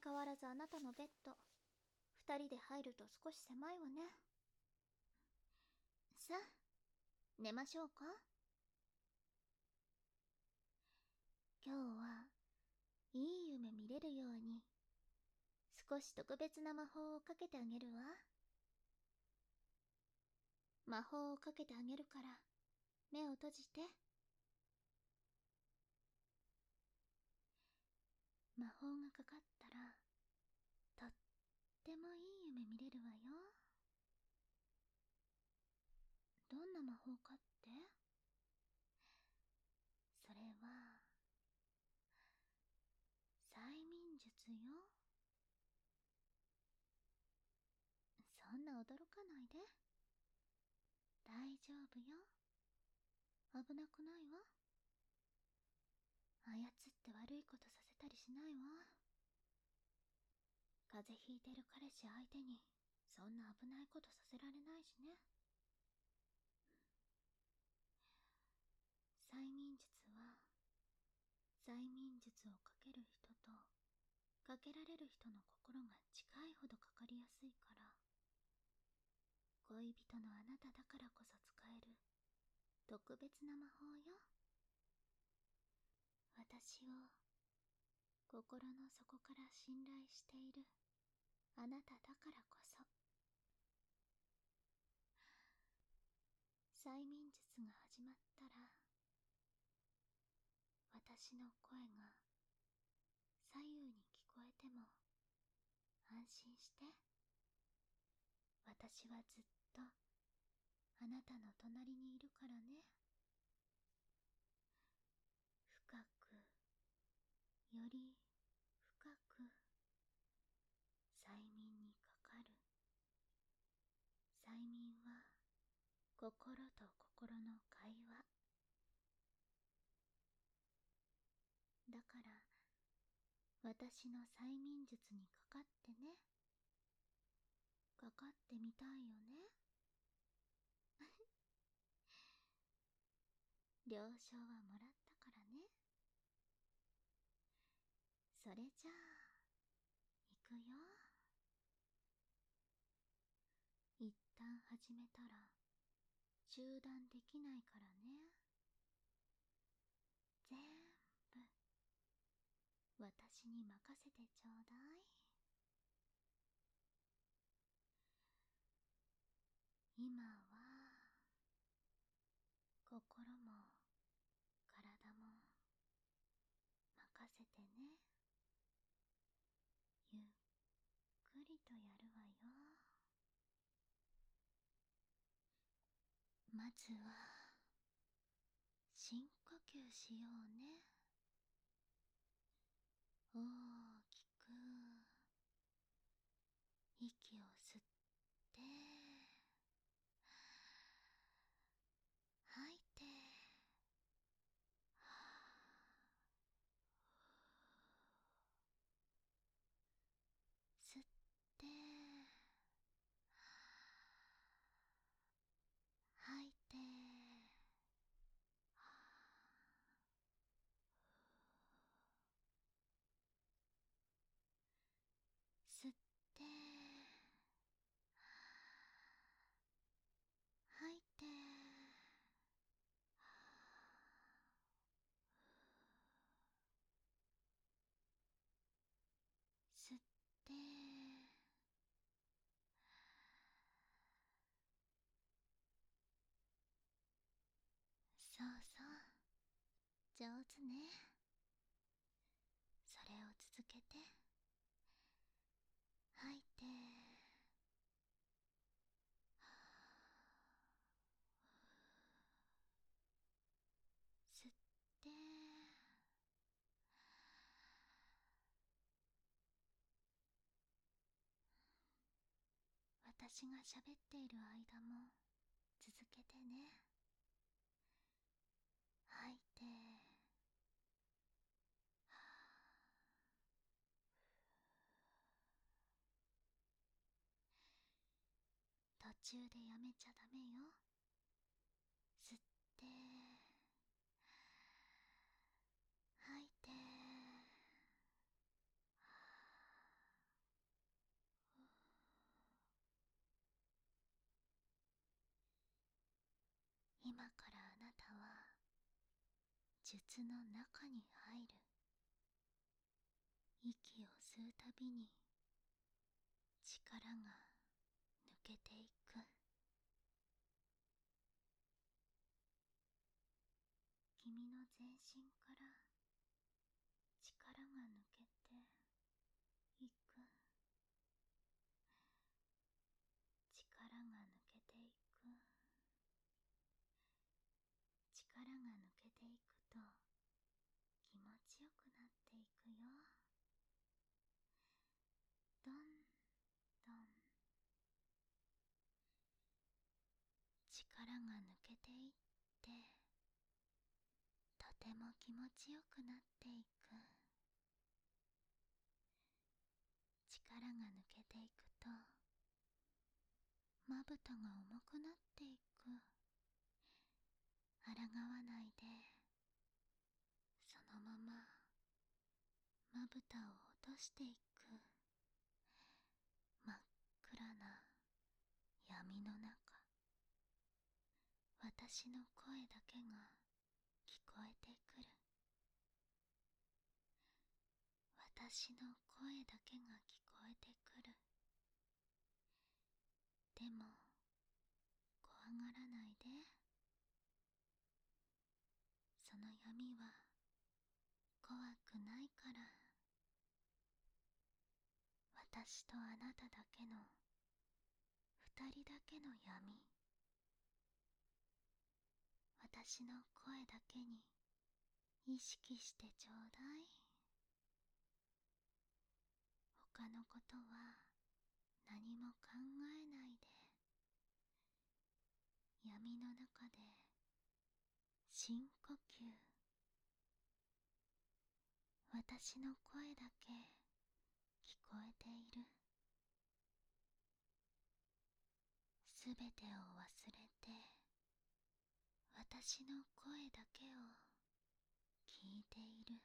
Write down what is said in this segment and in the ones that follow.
変わらずあなたのベッド。二人で入ると少し狭いわね。さあ、寝ましょうか。今日はいい夢見れるように、少し特別な魔法をかけてあげるわ。魔法をかけてあげるから、目を閉じて。魔法がかかったら、とってもいい夢見れるわよ。どんな魔法かって？それは、催眠術よ。そんな驚かないで。大丈夫よ。危なくないわ。操って悪いことさせたりしないわ。風邪ひいてる彼氏相手にそんな危ないことさせられないしね。催眠術は、催眠術をかける人とかけられる人の心が近いほどかかりやすいから、恋人のあなただからこそ使える特別な魔法よ。私を心の底から信頼しているあなただからこそ。催眠術が始まったら、私の声が左右に聞こえても安心して。私はずっとあなたの隣にいるからね。深く、より深く催眠にかかる。催眠は心と心の会話だから、私の催眠術にかかってね。かかってみたいよね。了承はもらったからね。それじゃあ行くよ。一旦始めたら中断できないからね。全部私に任せてちょうだい。今は心も体も任せてね。ゆっくりとやるわよ。まずは深呼吸しようね。大きく息を吸って吐いて、吸って吐いて、吸って吐いて、吸ってそうそう、上手ね。それを続けて。吐いて、吸って、私が喋っている間も続けてね。吐いて、途中でやめちゃダメよ。吸って、吐いて、 今からあなたは術の中に入る。息を吸うたびに力が抜けていく。君の全身から力が抜けていく。力が抜けていく。力が抜けていくと気持ちよくなっていくよ。どんどん力が抜けていって、とても気持ちよくなっていく。力が抜けていくとまぶたが重くなっていく。抗わないで、そのまままぶたを落としていく。真っ暗な闇の中、私の声だけが聞こえてくる。私の声だけが聞こえてくる。でも怖がらないで。その闇は怖くないから。私とあなただけの二人だけの闇。私の声だけに意識してちょうだい。他のことは何も考えないで、闇の中で深呼吸。私の声だけ聞こえている。すべてを忘れて、私の声だけを聞いている。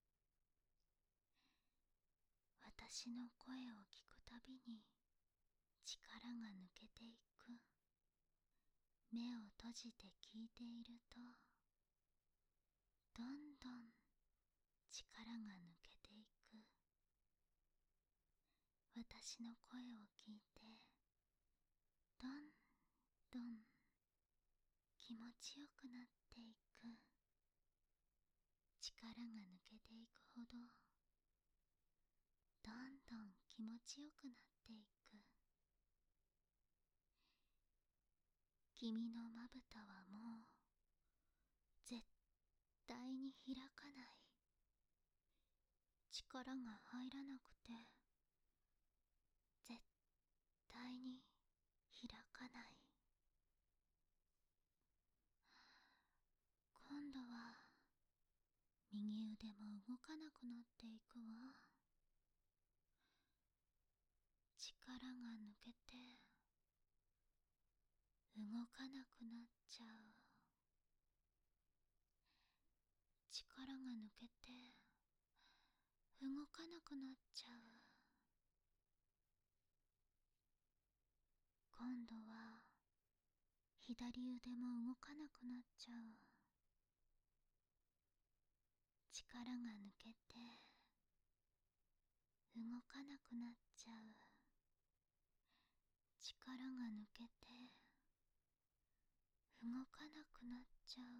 私の声を聞くたびに力が抜けていく。目を閉じて聞いていると、どんどん力が抜けていく。私の声を聞いて、どんどん気持ちよくなっていく。力が抜けていくほど、どんどん気持ちよくなっていく。君のまぶたはもう絶対に開かない。力が入らなくて絶対に開かない。今度は右腕も動かなくなっていくわ。力が抜けて動かなくなっちゃう。力が抜けて動かなくなっちゃう。今度は左腕も動かなくなっちゃう。力が抜けて動かなくなっちゃう。力が抜けて動かなくなっちゃう。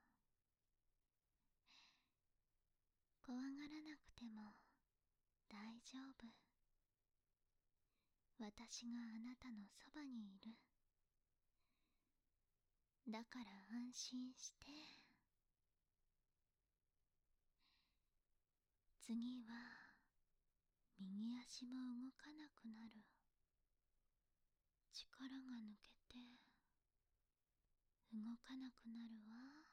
怖がらなくても大丈夫。私があなたのそばにいる。だから安心して。次は右足も動かなくなる。力が抜けて動かなくなるわ。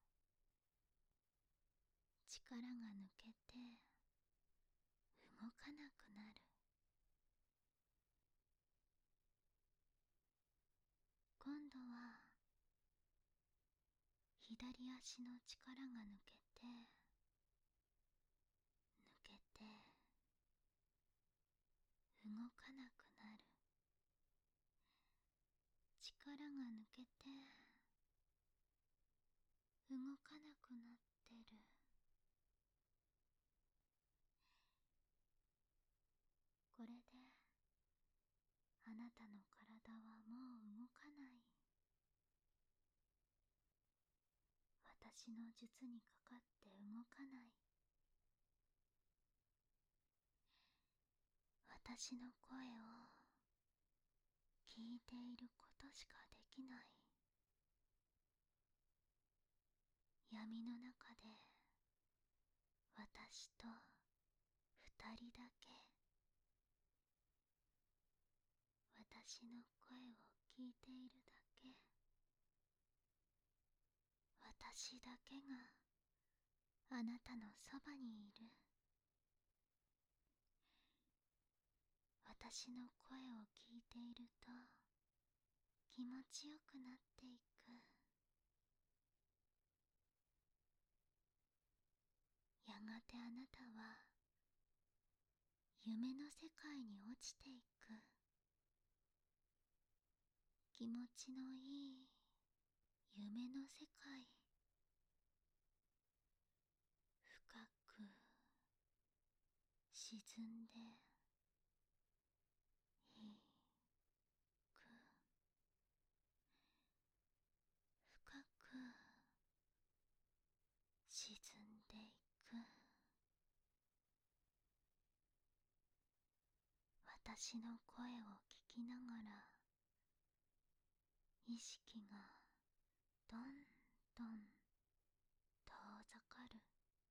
力が抜けて動かなくなる。今度は左足の力が抜けて抜けて動かなくなる。力が抜けて動かなくなってる。これであなたの体はもう動かない。私の術にかかって動かない。私の声を聞いていることしかできない。闇の中で私と二人だけ。私の声を聞いているだけ。私だけがあなたのそばにいる。私の声を聞いていると気持ちよくなっていく。やがてあなたは夢の世界に落ちていく。気持ちのいい夢の世界。深く沈んでいく。深く沈んでいく。私の声を聞きながら意識がどんどん遠ざかる。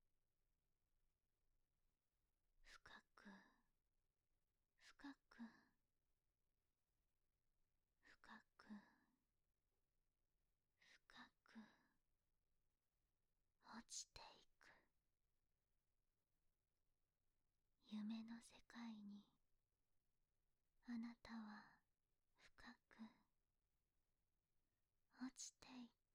深く深く深く深く落ちていく。夢の世界にあなたは深く落ちていく。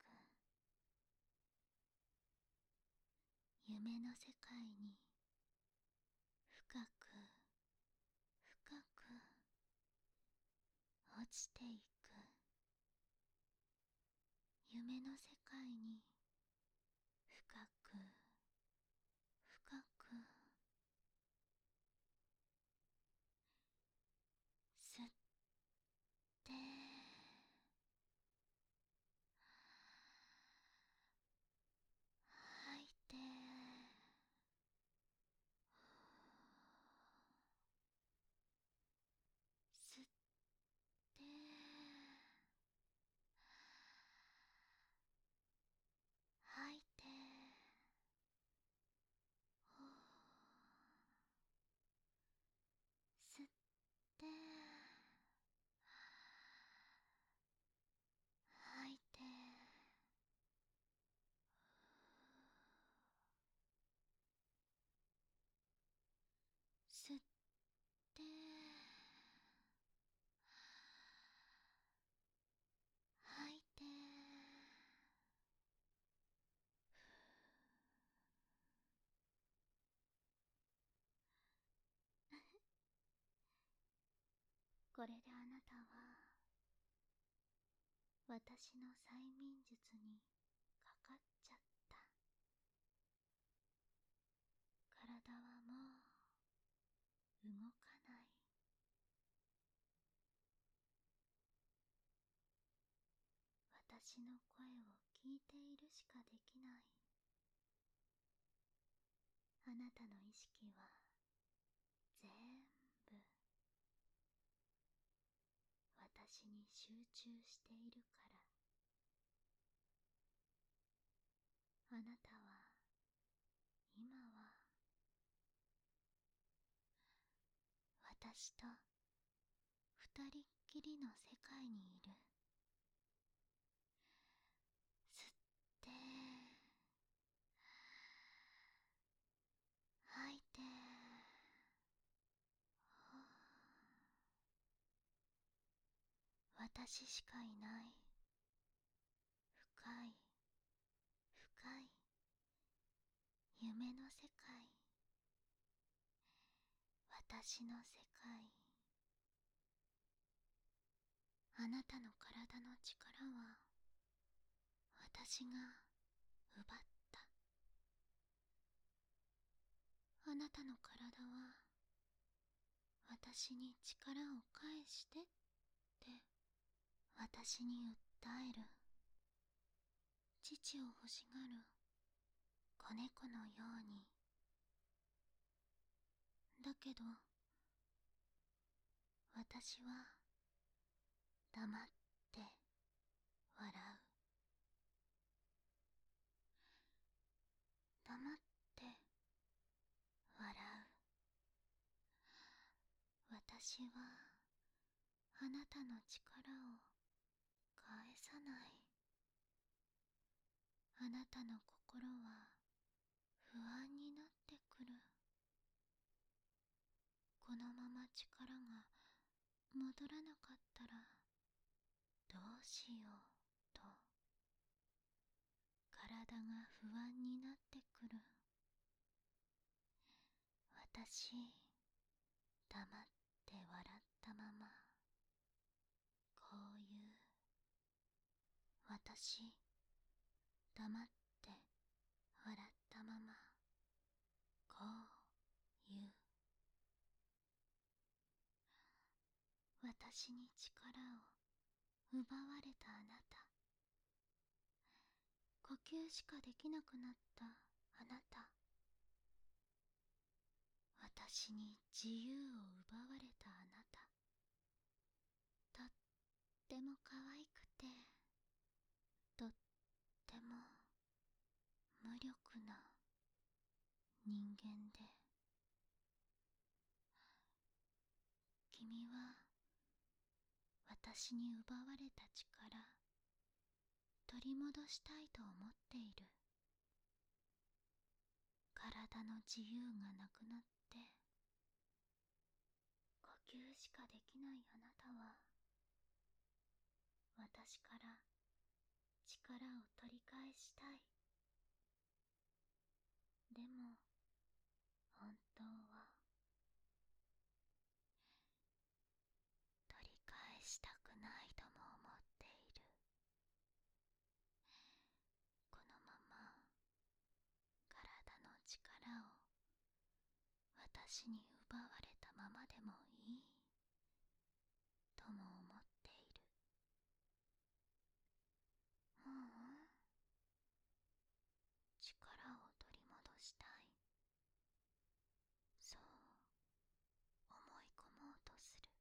夢の世界に深く深く落ちていく。夢の世界に深く深く吸って吐いて、吸って吐いて、吸って吐いて、吸って吐いて。これであなたは私の催眠術にかかっちゃった。体はもう動かない。私の声を聞いているしかできない。あなたの意識は全部私に集中しているから。あなたは今は私と二人っきりの世界にいる。吸って吐いて、私しかいない。深い深い夢の世界。私の世界。あなたの体の力は私が奪った。あなたの体は私に力を返してって私に訴える。父を欲しがる子猫のように。だけど私は黙って笑う。黙って笑う。私はあなたの力を返さない。あなたの心は不安になってくる。このまま力が戻らなかったらどうしようと体が不安になってくる。私、黙って笑ったままこう言う。私、黙って笑ったままこう言う。私に力を奪われたあなた、呼吸しかできなくなったあなた、私に自由を奪われたあなた、とっても可愛くて、とっても無力な人間で、君は私に奪われた力取り戻したいと思っている。体の自由がなくなって呼吸しかできないあなたは私から力を取り返したい。でも本当は取り返したくないとも思っている。このまま体の力を私に奪われたままでもいいとも思っている。ううん、力を取り戻したい。そう思い込もうとする。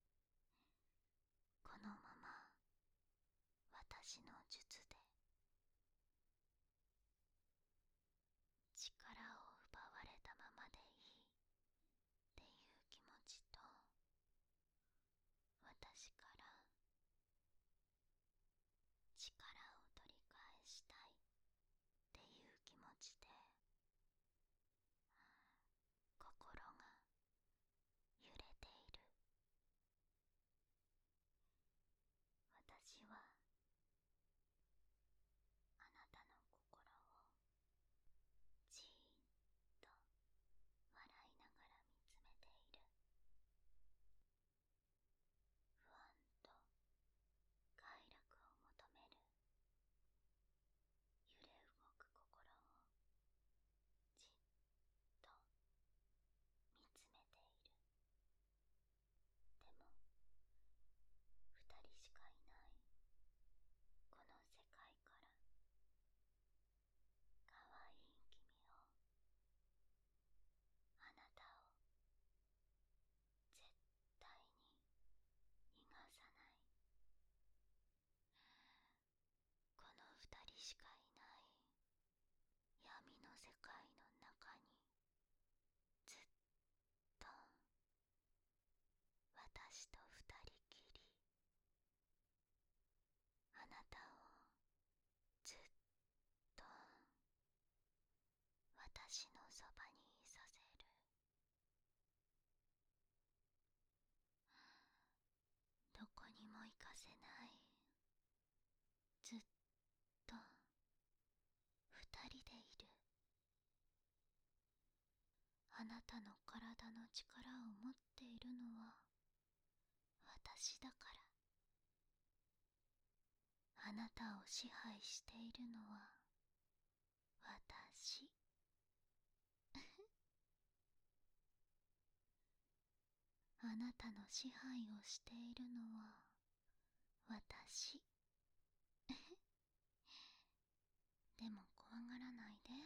このまま私の術で力を奪われたままでいいっていう気持ちと、私から力を取り返したいっていう気持ちで心が揺れている。私はあなたの心をじーっと笑いながら見つめている。不安と快楽を求める揺れ動く心をじっと見つめている。でも二人しかいないこの世界から可愛い君を、あなたを絶対に逃がさない。この二人しかいない闇の世界の中にずっと私と二人きり、あなたをずっと私のそばにいさせる。どこにも行かせない。ずっと二人でいる。あなたの体の力を持っているのは私だから。あなたを支配しているのは私。あなたの支配をしているのは私。でも怖がらないで。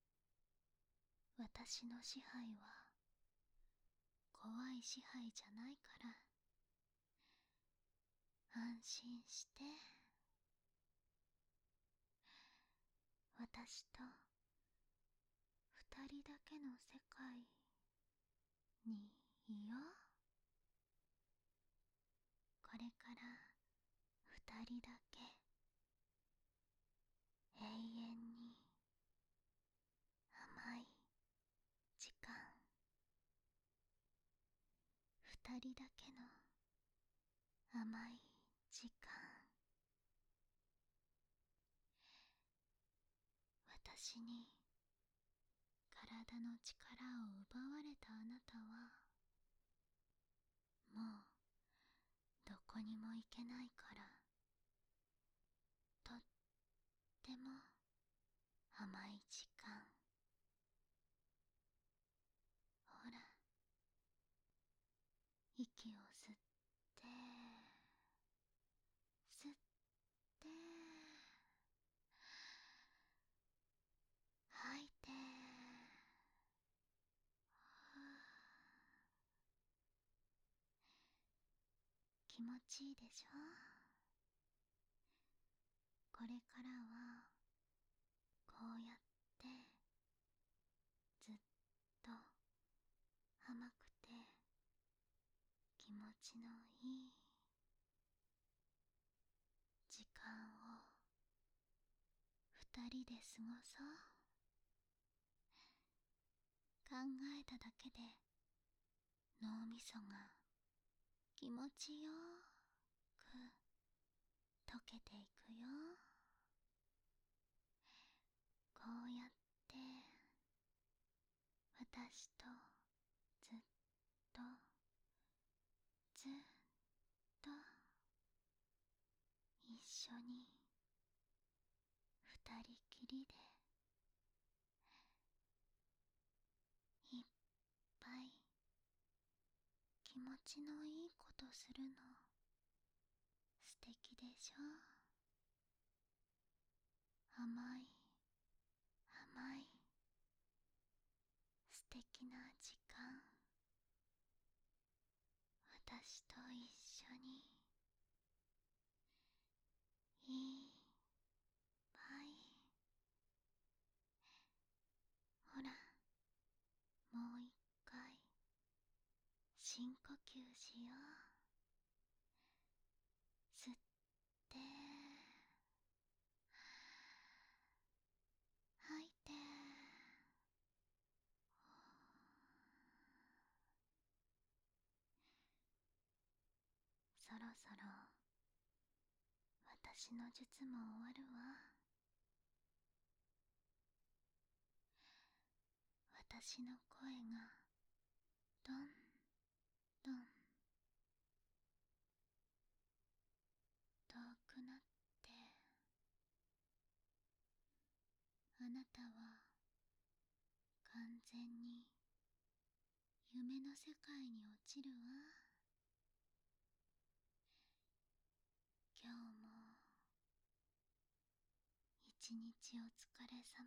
私の支配は怖い支配じゃないから。安心して。私と二人だけの世界にいよう。これから二人だけ永遠に甘い時間。二人だけの甘い時間。私に体の力を奪われたあなたはもうどこにも行けないから、とっても甘い時間。ほら、息を吸って吸って吐いて。気持ちいいでしょ。これからはこうやってずっと甘くて気持ちのいい時間を二人で過ごそう。考えただけで脳みそが気持ちよく溶けていくよ。こうやって私とずっとずっと一緒に二人きりでいっぱい気持ちのいいことするの素敵でしょ。甘い甘い素敵な時間。私と一緒にいっぱい。ほら、もう一回深呼吸しよう。吸って吐いて。そろそろ私の術も終わるわ。私の声がどんどん遠くなって、あなたは完全に夢の世界に落ちるわ。今日も一日お疲れ様。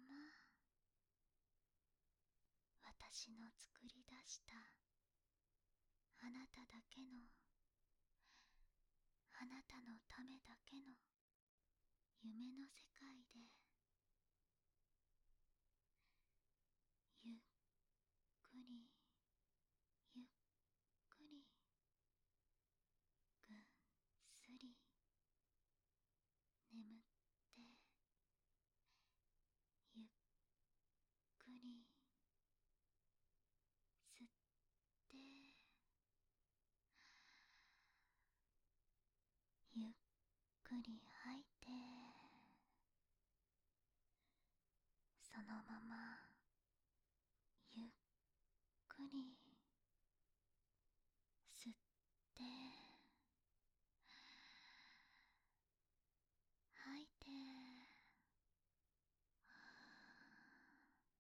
私の作り出したあなただけの、あなたのためだけの夢の世界でゆっくりゆっくりぐっすり眠って、ゆっくり吸ってゆっくり吐いて、そのままゆっくり吸って吐いて。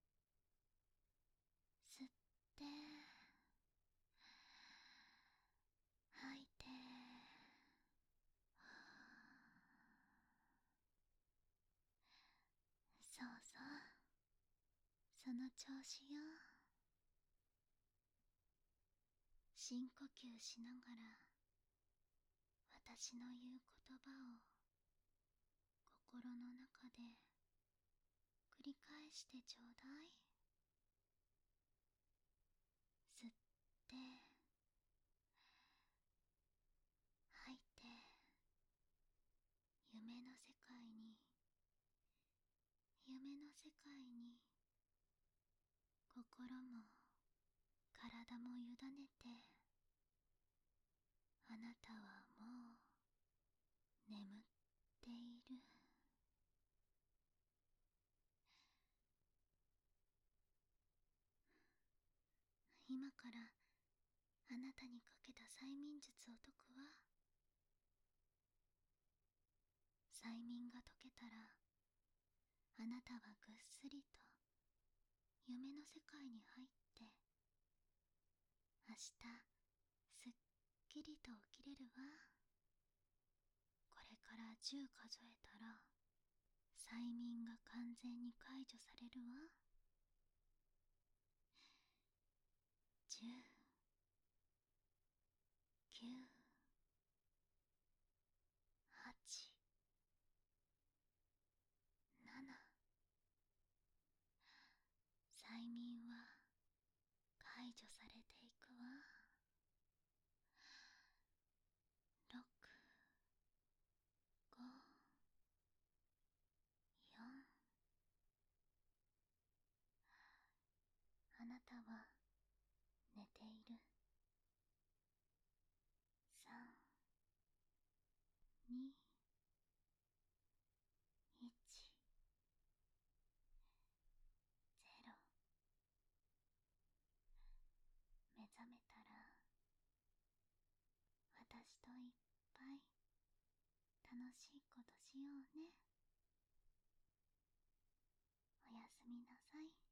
その調子よ。深呼吸しながら私の言う言葉を心の中で繰り返してちょうだい。吸って吐いて、夢の世界に夢の世界に心も体も委ねて、あなたはもう眠っている。今からあなたにかけた催眠術を解くわ。催眠が解けたら、あなたはぐっすりと夢の世界に入って、明日すっきりと起きれるわ。これから10数えたら催眠が完全に解除されるわ。10、9、8、7。催眠は解除されていくわ。6、5、4。あなたは寝ている。3、2、1、0。目覚めたら私といっぱい楽しいことしようね。おやすみなさい。